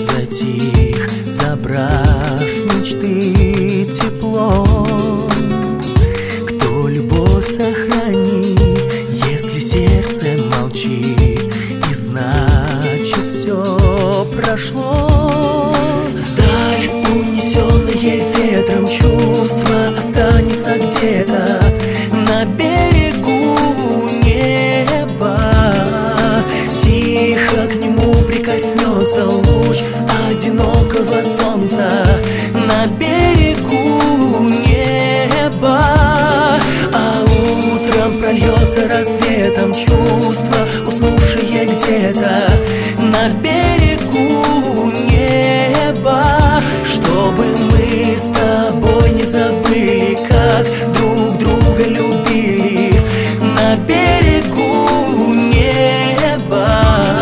затих, забрав мечты тепло. Кто любовь сохранит, если сердце молчит, и значит все прошло. Вдаль унесенное ветром чувство останется где-то на берегу неба. Тихо к нему прикоснется луч одинокого солнца на берегу неба. А утром прольется рассветом чувство, уснувшее где-то на берегу неба. Чтобы мы с тобой не забыли, как друг друга любили на берегу неба.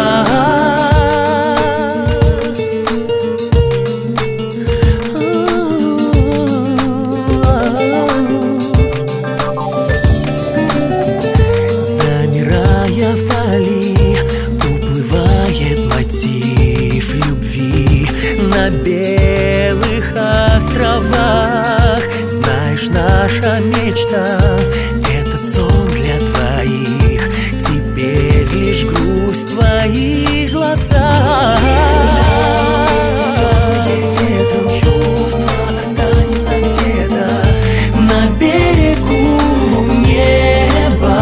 Замирая вдали, уплывает мотив любви на белых островах. Знаешь, наша мечта — этот сон для двоих, теперь лишь грусть в твоих глазах. Ветром чувство останется где-то на берегу неба.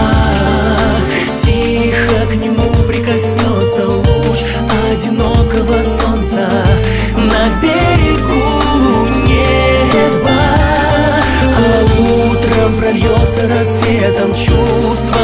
Тихо к нему прикоснется луч одинокого солнца на берегу неба. А утром прольется рассветом чувство, уснувшее где-то на берегу неба. Чтобы мы с тобой не забыли, как друг друга любили на берегу неба.